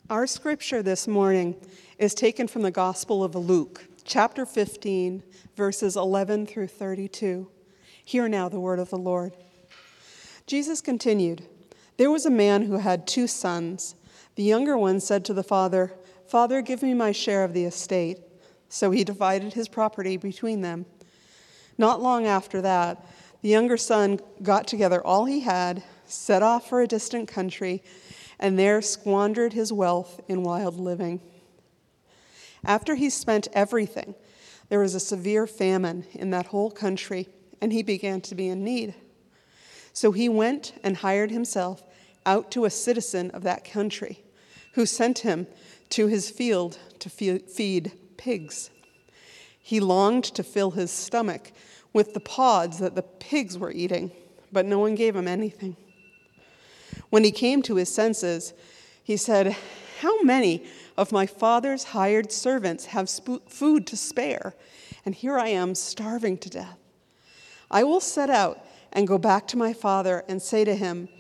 Our scripture this morning is taken from the Gospel of Luke, chapter 15, verses 11 through 32. Hear now the word of the Lord. Jesus continued, "There was a man who had 2 sons. The younger one said to the father, 'Father, give me my share of the estate.' So he divided his property between them. Not long after that, the younger son got together all he had, set off for a distant country, and there squandered his wealth in wild living. After he spent everything, there was a severe famine in that whole country, and he began to be in need. So he went and hired himself out to a citizen of that country, who sent him to his field to feed pigs. He longed to fill his stomach with the pods that the pigs were eating, but no one gave him anything. When he came to his senses, he said, 'How many of my father's hired servants have food to spare, and here I am starving to death? I will set out and go back to my father and say to him,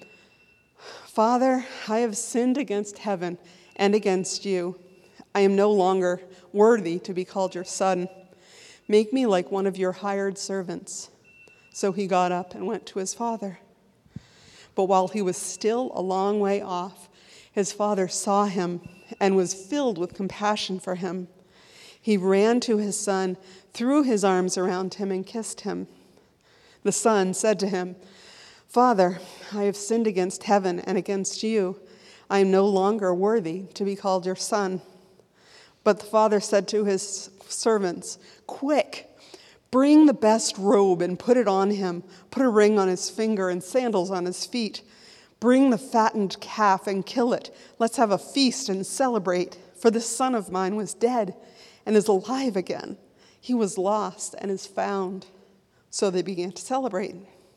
Father, I have sinned against heaven and against you. I am no longer worthy to be called your son. Make me like one of your hired servants.' So he got up and went to his father. But while he was still a long way off, his father saw him and was filled with compassion for him. He ran to his son, threw his arms around him, and kissed him. The son said to him, 'Father, I have sinned against heaven and against you. I am no longer worthy to be called your son.' But the father said to his servants, 'Quick! Bring the best robe and put it on him. Put a ring on his finger and sandals on his feet. Bring the fattened calf and kill it. Let's have a feast and celebrate. For this son of mine was dead and is alive again. He was lost and is found.' So they began to celebrate.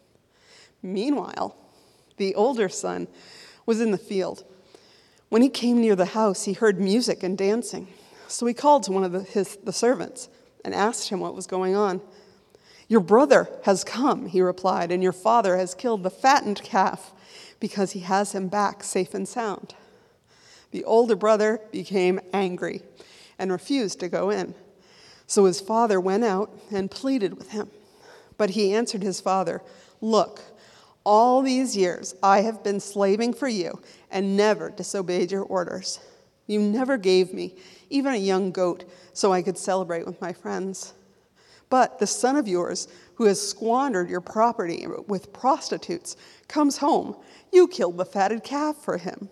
Meanwhile, the older son was in the field. When he came near the house, he heard music and dancing. So he called to one of the servants and asked him what was going on. 'Your brother has come,' he replied, 'and your father has killed the fattened calf because he has him back safe and sound.' The older brother became angry and refused to go in. So his father went out and pleaded with him. But he answered his father, 'Look, all these years I have been slaving for you and never disobeyed your orders. You never gave me even a young goat so I could celebrate with my friends. But the son of yours, who has squandered your property with prostitutes, comes home. You killed the fatted calf for him.'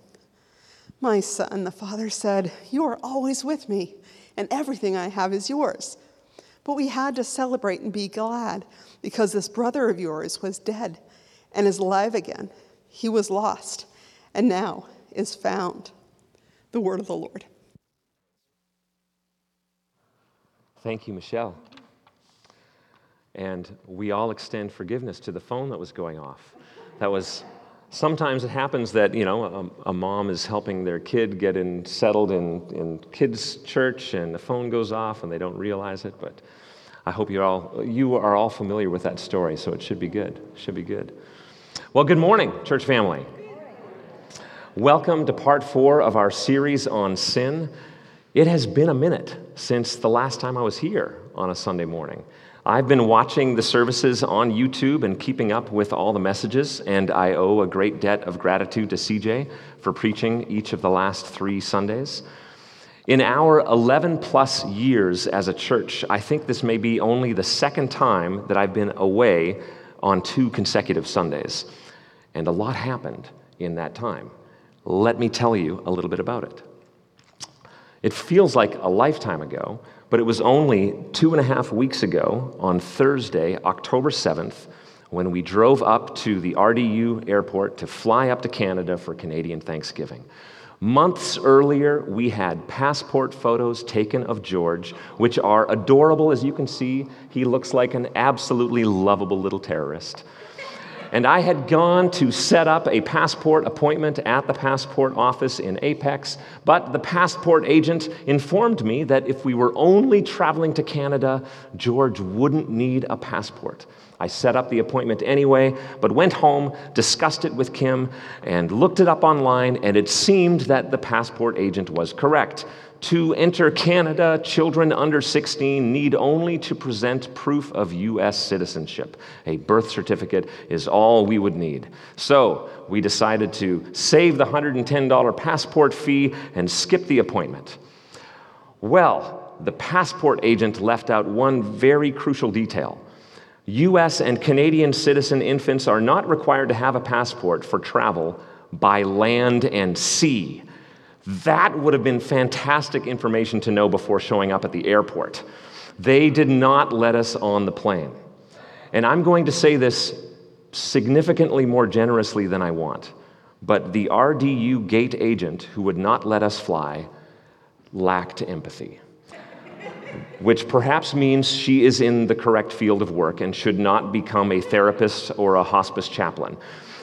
'My son,' the father said, 'you are always with me, and everything I have is yours. But we had to celebrate and be glad, because this brother of yours was dead and is alive again. He was lost and now is found.'" The word of the Lord. Thank you, Michelle. And we all extend forgiveness to the phone that was going off. Sometimes it happens that, a mom is helping their kid get settled in kids' church and the phone goes off and they don't realize it, but I hope you are all familiar with that story, so it should be good. Well, good morning, church family. Welcome to part 4 of our series on sin. It has been a minute since the last time I was here on a Sunday morning. I've been watching the services on YouTube and keeping up with all the messages, and I owe a great debt of gratitude to CJ for preaching each of the last 3 Sundays. In our 11-plus years as a church, I think this may be only the second time that I've been away on 2 consecutive Sundays, and a lot happened in that time. Let me tell you a little bit about it. It feels like a lifetime ago, but it was only 2.5 weeks ago on Thursday, October 7th, when we drove up to the RDU airport to fly up to Canada for Canadian Thanksgiving. Months earlier, we had passport photos taken of George, which are adorable. As you can see, he looks like an absolutely lovable little terrorist. And I had gone to set up a passport appointment at the passport office in Apex, but the passport agent informed me that if we were only traveling to Canada, George wouldn't need a passport. I set up the appointment anyway, but went home, discussed it with Kim, and looked it up online, and it seemed that the passport agent was correct. To enter Canada, children under 16 need only to present proof of U.S. citizenship. A birth certificate is all we would need. So we decided to save the $110 passport fee and skip the appointment. Well, the passport agent left out one very crucial detail. U.S. and Canadian citizen infants are not required to have a passport for travel by land and sea. That would have been fantastic information to know before showing up at the airport. They did not let us on the plane. And I'm going to say this significantly more generously than I want, but the RDU gate agent who would not let us fly lacked empathy, which perhaps means she is in the correct field of work and should not become a therapist or a hospice chaplain.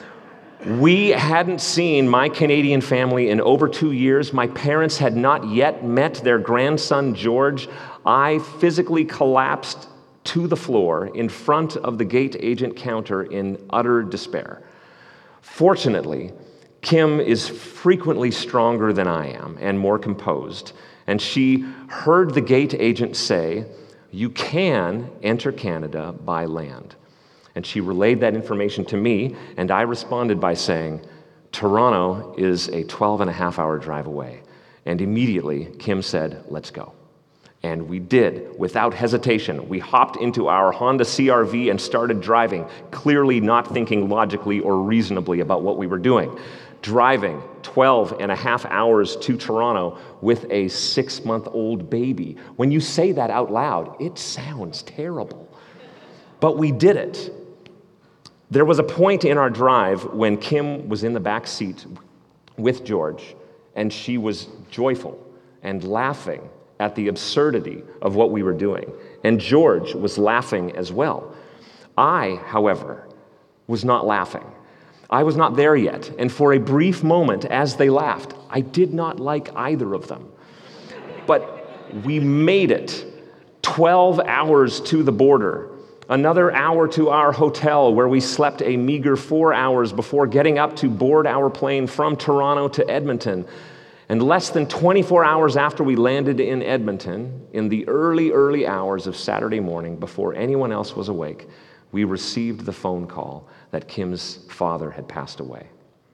We hadn't seen my Canadian family in over 2 years. My parents had not yet met their grandson, George. I physically collapsed to the floor in front of the gate agent counter in utter despair. Fortunately, Kim is frequently stronger than I am and more composed, and she heard the gate agent say, "You can enter Canada by land." And she relayed that information to me, and I responded by saying, "Toronto is a 12-and-a-half-hour drive away." And immediately, Kim said, "Let's go." And we did, without hesitation. We hopped into our Honda CR-V and started driving, clearly not thinking logically or reasonably about what we were doing. Driving 12-and-a-half hours to Toronto with a 6-month-old baby. When you say that out loud, it sounds terrible. But we did it. There was a point in our drive when Kim was in the back seat with George, and she was joyful and laughing at the absurdity of what we were doing. And George was laughing as well. I, however, was not laughing. I was not there yet, and for a brief moment as they laughed, I did not like either of them. But we made it. 12 hours to the border. Another hour to our hotel, where we slept a meager 4 hours before getting up to board our plane from Toronto to Edmonton. And less than 24 hours after we landed in Edmonton, in the early hours of Saturday morning, before anyone else was awake, we received the phone call that Kim's father had passed away.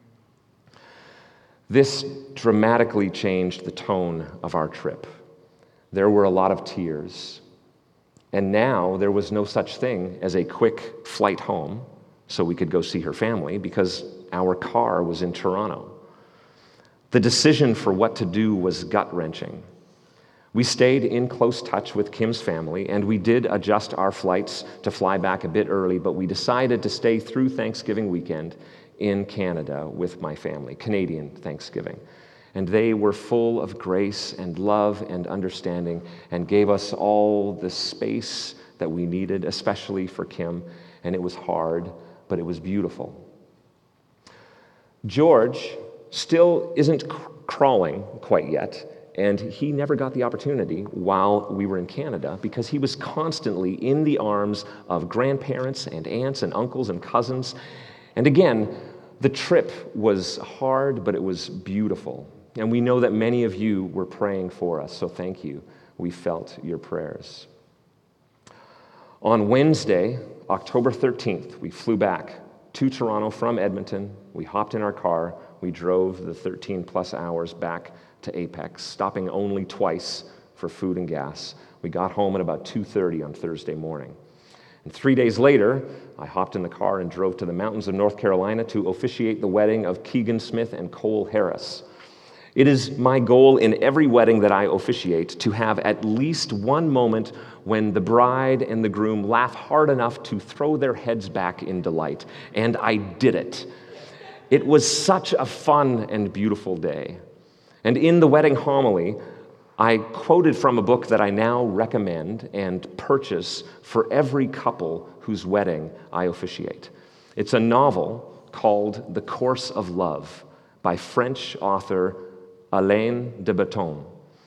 This dramatically changed the tone of our trip. There were a lot of tears. And now there was no such thing as a quick flight home so we could go see her family because our car was in Toronto. The decision for what to do was gut-wrenching. We stayed in close touch with Kim's family, and we did adjust our flights to fly back a bit early, but we decided to stay through Thanksgiving weekend in Canada with my family, Canadian Thanksgiving. And they were full of grace and love and understanding and gave us all the space that we needed, especially for Kim. And it was hard, but it was beautiful. George still isn't crawling quite yet, and he never got the opportunity while we were in Canada because he was constantly in the arms of grandparents and aunts and uncles and cousins. And again, the trip was hard, but it was beautiful. And we know that many of you were praying for us, so thank you. We felt your prayers. On Wednesday, October 13th, we flew back to Toronto from Edmonton. We hopped in our car. We drove the 13-plus hours back to Apex, stopping only twice for food and gas. We got home at about 2:30 on Thursday morning. And 3 days later, I hopped in the car and drove to the mountains of North Carolina to officiate the wedding of Keegan Smith and Cole Harris. It is my goal in every wedding that I officiate to have at least one moment when the bride and the groom laugh hard enough to throw their heads back in delight. And I did it. It was such a fun and beautiful day. And in the wedding homily, I quoted from a book that I now recommend and purchase for every couple whose wedding I officiate. It's a novel called The Course of Love by French author Alain de Botton.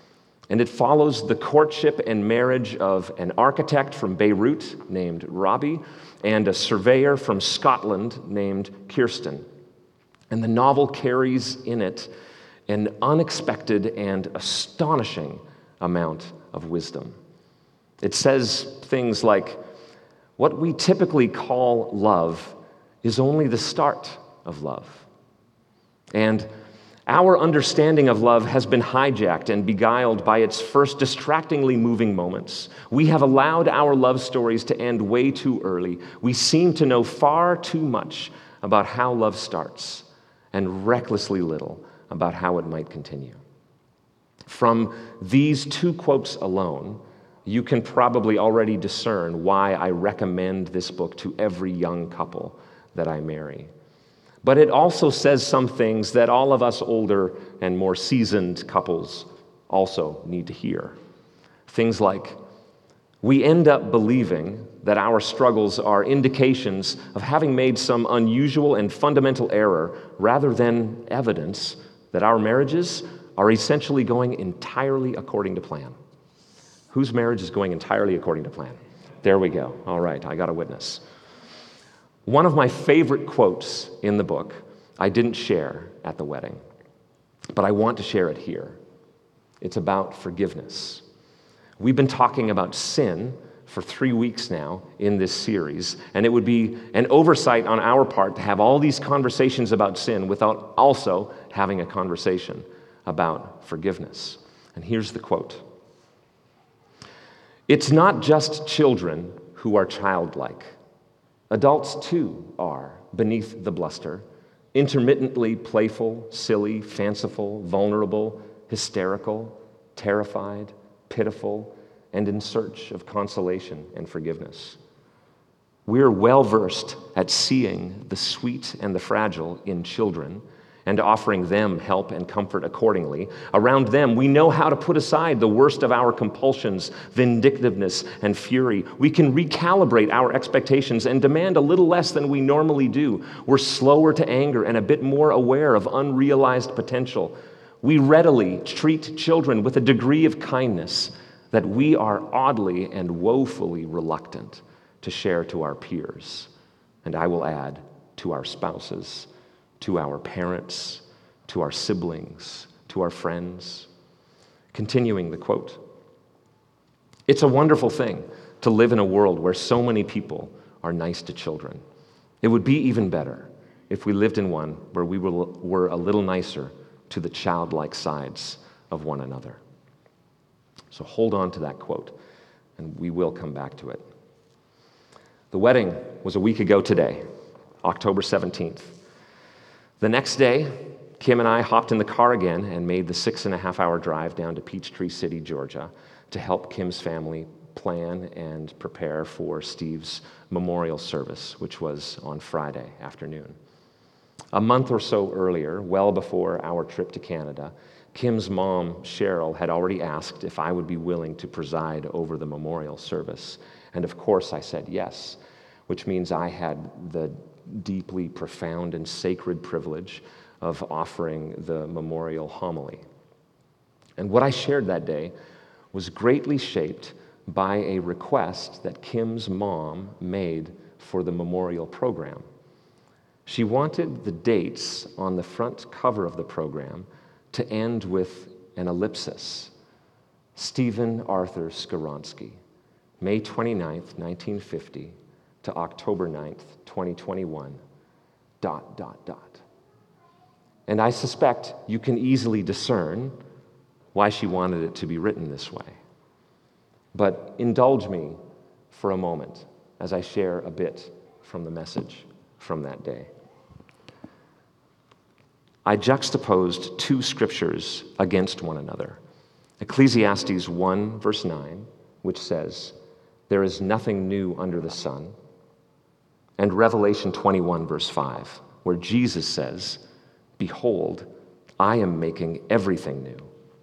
And it follows the courtship and marriage of an architect from Beirut named Robbie and a surveyor from Scotland named Kirsten. And the novel carries in it an unexpected and astonishing amount of wisdom. It says things like, what we typically call love is only the start of love. And our understanding of love has been hijacked and beguiled by its first distractingly moving moments. We have allowed our love stories to end way too early. We seem to know far too much about how love starts and recklessly little about how it might continue. From these two quotes alone, you can probably already discern why I recommend this book to every young couple that I marry. But it also says some things that all of us older and more seasoned couples also need to hear. Things like, we end up believing that our struggles are indications of having made some unusual and fundamental error rather than evidence that our marriages are essentially going entirely according to plan. Whose marriage is going entirely according to plan? There we go. All right, I got a witness. One of my favorite quotes in the book I didn't share at the wedding, but I want to share it here. It's about forgiveness. We've been talking about sin for 3 weeks now in this series, and it would be an oversight on our part to have all these conversations about sin without also having a conversation about forgiveness. And here's the quote. It's not just children who are childlike. Adults, too, are, beneath the bluster, intermittently playful, silly, fanciful, vulnerable, hysterical, terrified, pitiful, and in search of consolation and forgiveness. We're well-versed at seeing the sweet and the fragile in children and offering them help and comfort accordingly. Around them, we know how to put aside the worst of our compulsions, vindictiveness, and fury. We can recalibrate our expectations and demand a little less than we normally do. We're slower to anger and a bit more aware of unrealized potential. We readily treat children with a degree of kindness that we are oddly and woefully reluctant to share to our peers. And I will add, to our spouses, to our parents, to our siblings, to our friends. Continuing the quote. It's a wonderful thing to live in a world where so many people are nice to children. It would be even better if we lived in one where we were a little nicer to the childlike sides of one another. So hold on to that quote, and we will come back to it. The wedding was a week ago today, October 17th. The next day, Kim and I hopped in the car again and made the 6.5-hour drive down to Peachtree City, Georgia, to help Kim's family plan and prepare for Steve's memorial service, which was on Friday afternoon. A month or so earlier, well before our trip to Canada, Kim's mom, Cheryl, had already asked if I would be willing to preside over the memorial service. And of course I said yes, which means I had the deeply profound and sacred privilege of offering the memorial homily. And what I shared that day was greatly shaped by a request that Kim's mom made for the memorial program. She wanted the dates on the front cover of the program to end with an ellipsis. Stephen Arthur Skowronski, May 29th, 1950 to October 9th, 2021, ... And I suspect you can easily discern why she wanted it to be written this way. But indulge me for a moment as I share a bit from the message from that day. I juxtaposed two scriptures against one another. Ecclesiastes 1, verse 9, which says, "There is nothing new under the sun," and Revelation 21, verse 5, where Jesus says, "Behold, I am making everything new."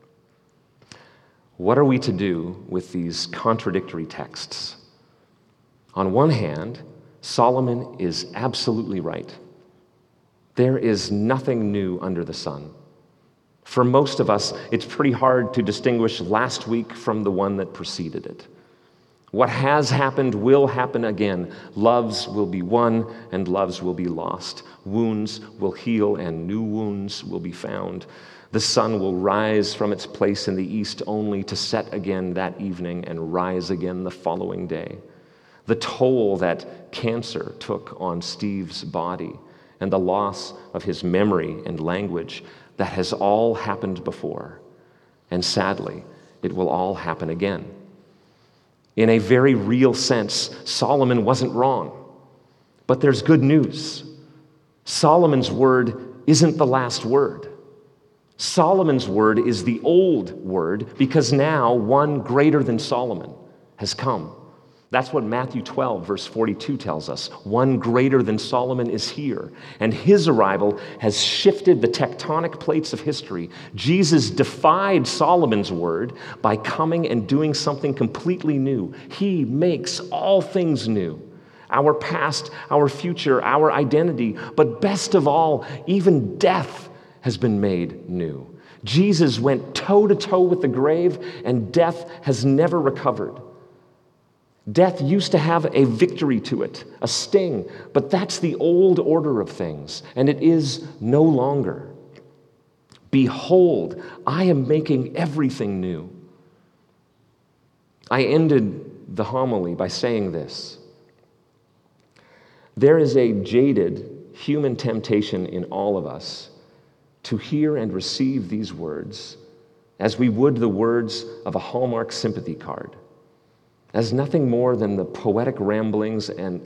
What are we to do with these contradictory texts? On one hand, Solomon is absolutely right. There is nothing new under the sun. For most of us, it's pretty hard to distinguish last week from the one that preceded it. What has happened will happen again. Loves will be won and loves will be lost. Wounds will heal and new wounds will be found. The sun will rise from its place in the east only to set again that evening and rise again the following day. The toll that cancer took on Steve's body and the loss of his memory and language, that has all happened before. And sadly, it will all happen again. In a very real sense, Solomon wasn't wrong. But there's good news. Solomon's word isn't the last word. Solomon's word is the old word because now one greater than Solomon has come. That's what Matthew 12, verse 42 tells us. One greater than Solomon is here, and his arrival has shifted the tectonic plates of history. Jesus defied Solomon's word by coming and doing something completely new. He makes all things new. Our past, our future, our identity, but best of all, even death has been made new. Jesus went toe-to-toe with the grave, and death has never recovered. Death used to have a victory to it, a sting, but that's the old order of things, and it is no longer. Behold, I am making everything new. I ended the homily by saying this. There is a jaded human temptation in all of us to hear and receive these words as we would the words of a Hallmark sympathy card, as nothing more than the poetic ramblings and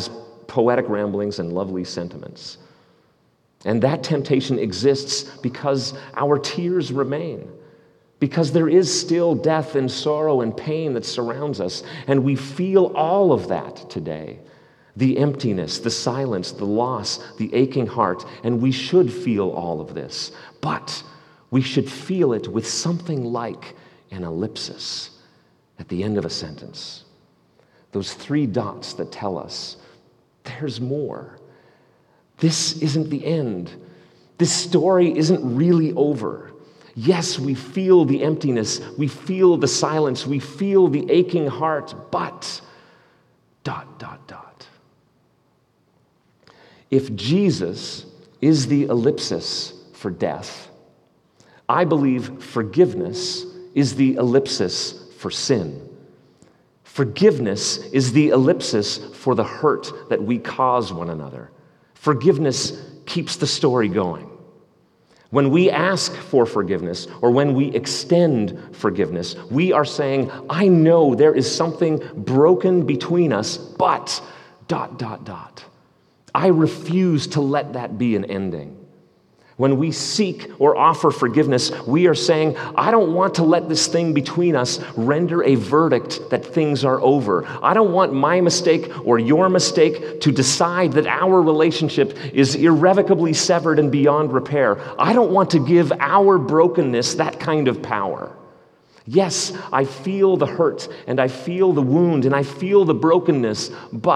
lovely sentiments. And that temptation exists because our tears remain, because there is still death and sorrow and pain that surrounds us, and we feel all of that today. The emptiness, the silence, the loss, the aching heart, and we should feel all of this, but we should feel it with something like an ellipsis at the end of a sentence. Those 3 dots that tell us there's more. This isn't the end. This story isn't really over. Yes, we feel the emptiness, we feel the silence, we feel the aching heart, but ... If Jesus is the ellipsis for death, I believe forgiveness is the ellipsis for sin. Forgiveness is the ellipsis for the hurt that we cause one another. Forgiveness keeps the story going. When we ask for forgiveness or when we extend forgiveness, we are saying, I know there is something broken between us, but ... I refuse to let that be an ending. When we seek or offer forgiveness, we are saying, I don't want to let this thing between us render a verdict that things are over. I don't want my mistake or your mistake to decide that our relationship is irrevocably severed and beyond repair. I don't want to give our brokenness that kind of power. Yes, I feel the hurt and I feel the wound and I feel the brokenness, but ...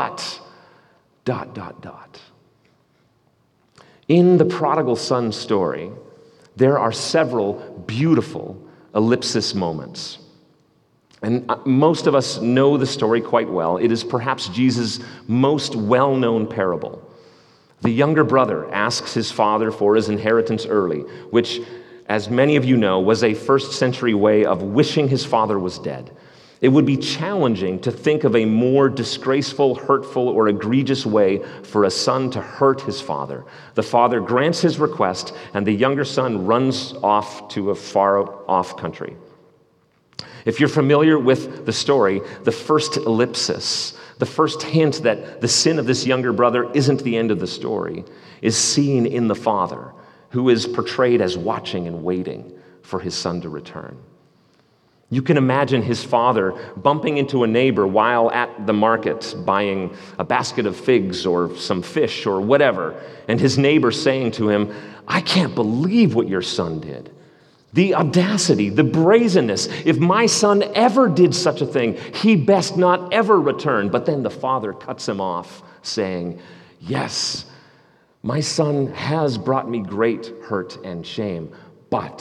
In the prodigal son story, there are several beautiful ellipsis moments. And most of us know the story quite well. It is perhaps Jesus' most well-known parable. The younger brother asks his father for his inheritance early, which, as many of you know, was a first-century way of wishing his father was dead. It would be challenging to think of a more disgraceful, hurtful, or egregious way for a son to hurt his father. The father grants his request, and the younger son runs off to a far-off country. If you're familiar with the story, the first ellipsis, the first hint that the sin of this younger brother isn't the end of the story, is seen in the father, who is portrayed as watching and waiting for his son to return. You can imagine his father bumping into a neighbor while at the market buying a basket of figs or some fish or whatever, and his neighbor saying to him, I can't believe what your son did. The audacity, the brazenness. If my son ever did such a thing, he best not ever return. But then the father cuts him off, saying, yes, my son has brought me great hurt and shame, but, ...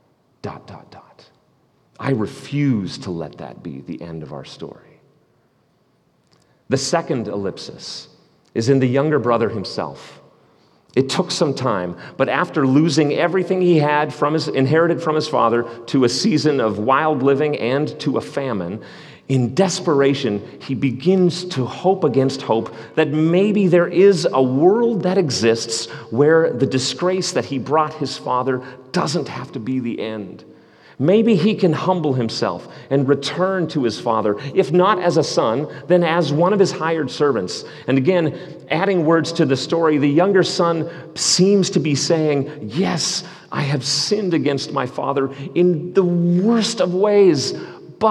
I refuse to let that be the end of our story. The second ellipsis is in the younger brother himself. It took some time, but after losing everything he had inherited from his father to a season of wild living and to a famine, in desperation, he begins to hope against hope that maybe there is a world that exists where the disgrace that he brought his father doesn't have to be the end. Maybe he can humble himself and return to his father, if not as a son, then as one of his hired servants. And again, adding words to the story, the younger son seems to be saying, yes, I have sinned against my father in the worst of ways, but ...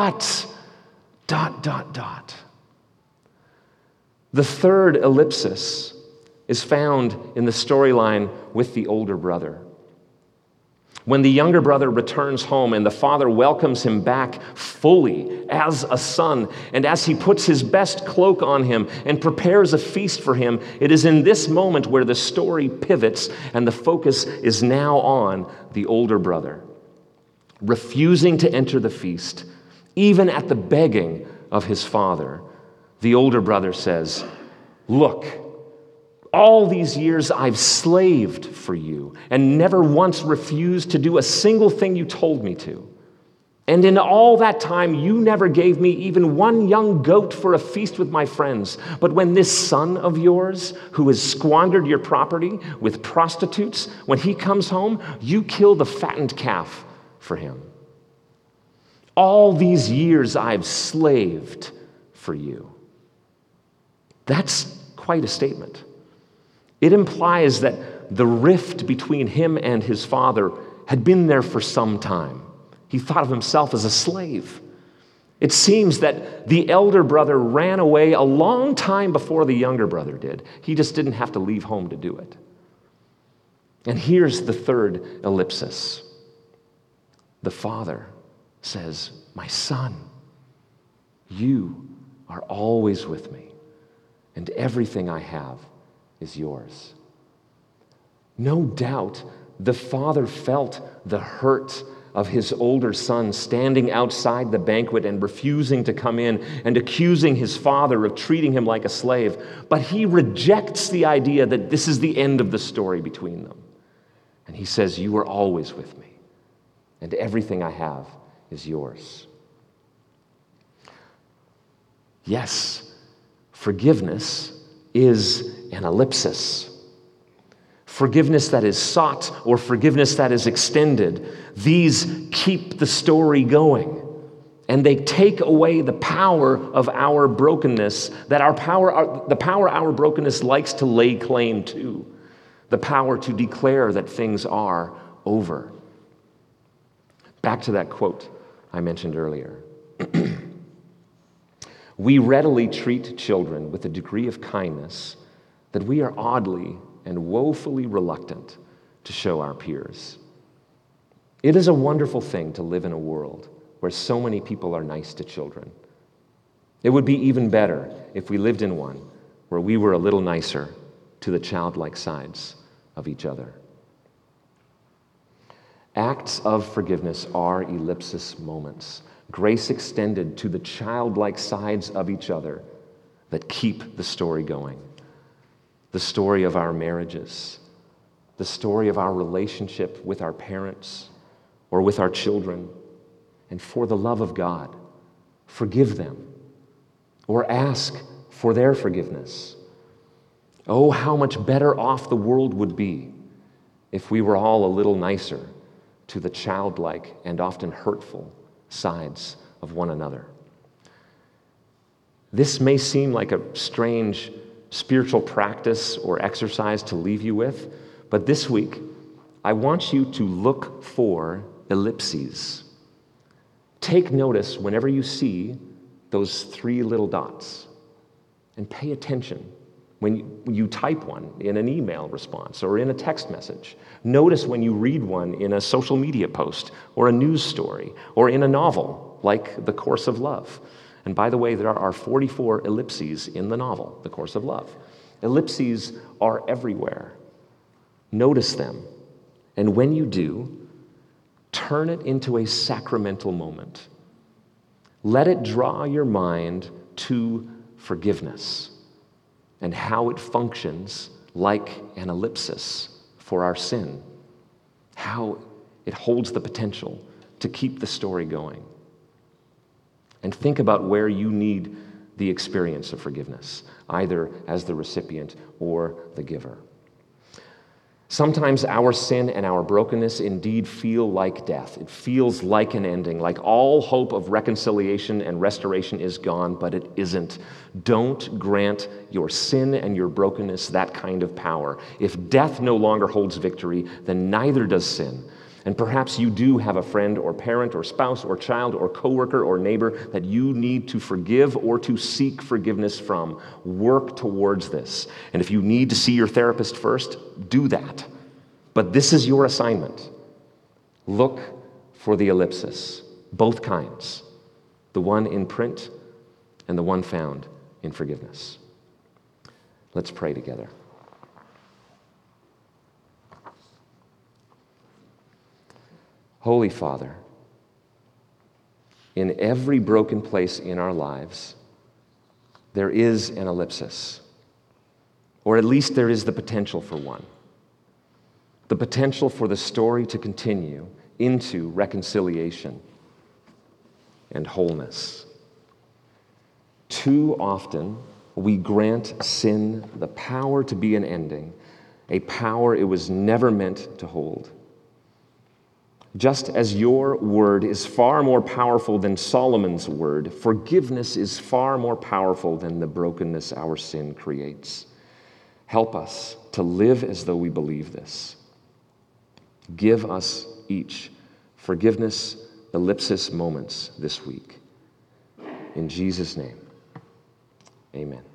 The third ellipsis is found in the storyline with the older brother. When the younger brother returns home and the father welcomes him back fully as a son, and as he puts his best cloak on him and prepares a feast for him, it is in this moment where the story pivots and the focus is now on the older brother. Refusing to enter the feast, even at the begging of his father, the older brother says, look, all these years I've slaved for you and never once refused to do a single thing you told me to. And in all that time, you never gave me even one young goat for a feast with my friends. But when this son of yours, who has squandered your property with prostitutes, when he comes home, you kill the fattened calf for him. All these years I've slaved for you. That's quite a statement. It implies that the rift between him and his father had been there for some time. He thought of himself as a slave. It seems that the elder brother ran away a long time before the younger brother did. He just didn't have to leave home to do it. And here's the third ellipsis. The father says, my son, you are always with me, and everything I have is yours. No doubt the father felt the hurt of his older son standing outside the banquet and refusing to come in and accusing his father of treating him like a slave. But he rejects the idea that this is the end of the story between them. And he says, you are always with me, and everything I have is yours. Yes, forgiveness is an ellipsis. Forgiveness that is sought or forgiveness that is extended. These keep the story going. And they take away the power of our brokenness, the power our brokenness likes to lay claim to. The power to declare that things are over. Back to that quote I mentioned earlier. We readily treat children with a degree of kindness that we are oddly and woefully reluctant to show our peers. It is a wonderful thing to live in a world where so many people are nice to children. It would be even better if we lived in one where we were a little nicer to the childlike sides of each other. Acts of forgiveness are ellipsis moments, grace extended to the childlike sides of each other that keep the story going. The story of our marriages, the story of our relationship with our parents or with our children. And for the love of God, forgive them or ask for their forgiveness. Oh, how much better off the world would be if we were all a little nicer to the childlike and often hurtful sides of one another. This may seem like a strange spiritual practice or exercise to leave you with, but this week, I want you to look for ellipses. Take notice whenever you see those 3 little dots, and pay attention when you type one in an email response or in a text message. Notice when you read one in a social media post or a news story or in a novel like The Course of Love. And by the way, there are 44 ellipses in the novel, The Course of Love. Ellipses are everywhere. Notice them. And when you do, Turn it into a sacramental moment. Let it draw your mind to forgiveness and how it functions like an ellipsis for our sin, how it holds the potential to keep the story going. And think about where you need the experience of forgiveness, either as the recipient or the giver. Sometimes our sin and our brokenness indeed feel like death. It feels like an ending, like all hope of reconciliation and restoration is gone, but it isn't. Don't grant your sin and your brokenness that kind of power. If death no longer holds victory, then neither does sin. And perhaps you do have a friend or parent or spouse or child or coworker or neighbor that you need to forgive or to seek forgiveness from. Work towards this. And if you need to see your therapist first, do that. But this is your assignment. Look for the ellipsis, both kinds, the one in print and the one found in forgiveness. Let's pray together. Holy Father, in every broken place in our lives, there is an ellipsis, or at least there is the potential for one. The potential for the story to continue into reconciliation and wholeness. Too often, we grant sin the power to be an ending, a power it was never meant to hold. Just as your word is far more powerful than Solomon's word, forgiveness is far more powerful than the brokenness our sin creates. Help us to live as though we believe this. Give us each forgiveness ellipsis moments this week. In Jesus' name, amen.